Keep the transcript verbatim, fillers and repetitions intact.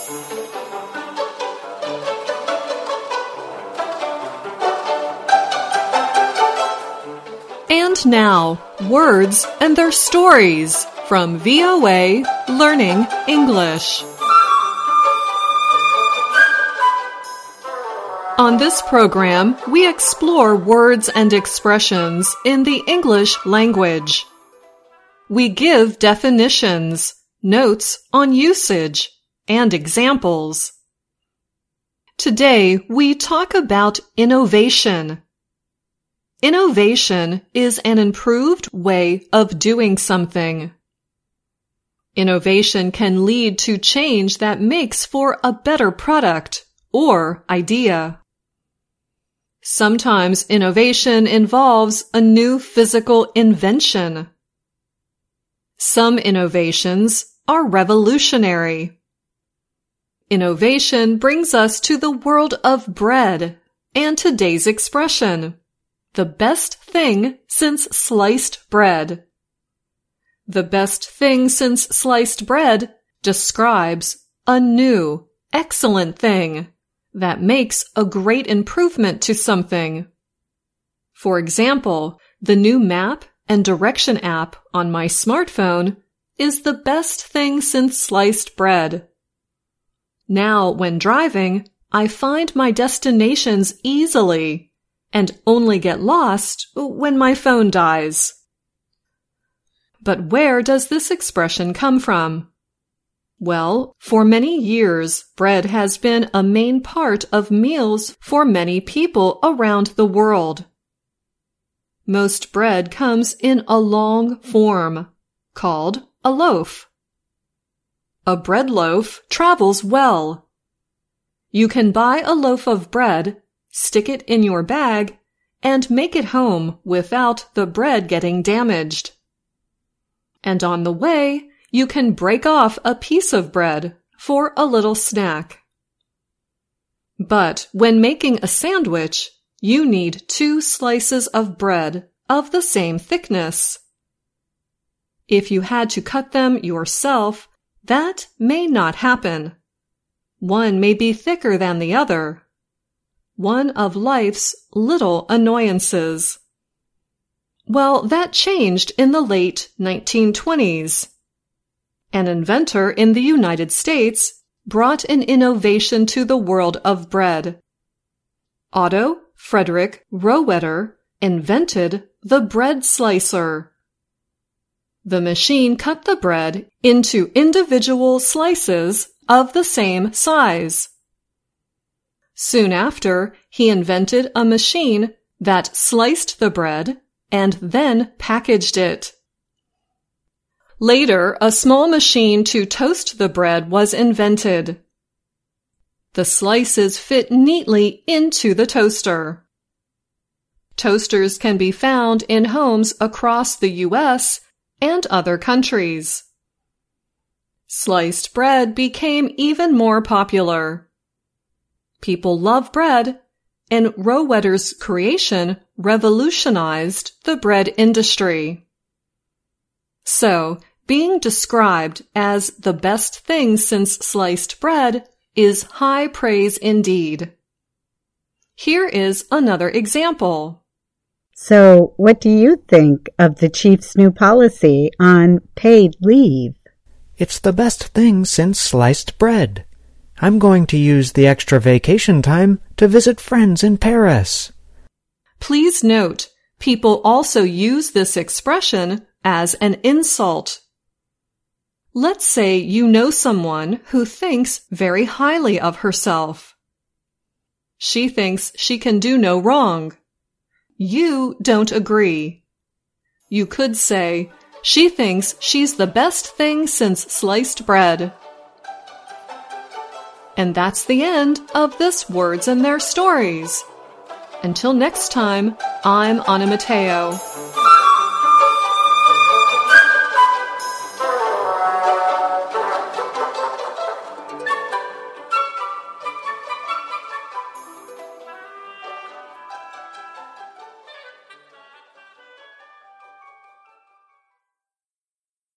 And now, words and their stories from V O A Learning English. On this program, we explore words and expressions in the English language. We give definitions, notes on usage, and examples. Today, we talk about innovation. Innovation is an improved way of doing something. Innovation can lead to change that makes for a better product or idea. Sometimes innovation involves a new physical invention. Some innovations are revolutionary. Innovation brings us to the world of bread and today's expression, the best thing since sliced bread. The best thing since sliced bread describes a new, excellent thing that makes a great improvement to something. For example, the new map and direction app on my smartphone is the best thing since sliced bread. Now, when driving, I find my destinations easily and only get lost when my phone dies. But where does this expression come from? Well, for many years, bread has been a main part of meals for many people around the world. Most bread comes in a long form, called a loaf. A bread loaf travels well. You can buy a loaf of bread, stick it in your bag, and make it home without the bread getting damaged. And on the way, you can break off a piece of bread for a little snack. But when making a sandwich, you need two slices of bread of the same thickness. If you had to cut them yourself, that may not happen. One may be thicker than the other. One of life's little annoyances. Well, that changed in the late nineteen twenties. An inventor in the United States brought an innovation to the world of bread. Otto Frederick Rohwedder invented the bread slicer. The machine cut the bread into individual slices of the same size. Soon after, he invented a machine that sliced the bread and then packaged it. Later, a small machine to toast the bread was invented. The slices fit neatly into the toaster. Toasters can be found in homes across the U S and other countries. Sliced bread became even more popular. People love bread, and Rohwedder's creation revolutionized the bread industry. So, being described as the best thing since sliced bread is high praise indeed. Here is another example. So, what do you think of the chief's new policy on paid leave? It's the best thing since sliced bread. I'm going to use the extra vacation time to visit friends in Paris. Please note, people also use this expression as an insult. Let's say you know someone who thinks very highly of herself. She thinks she can do no wrong. You don't agree. You could say, she thinks she's the best thing since sliced bread. And that's the end of this Words and Their Stories. Until next time, I'm Anna Mateo.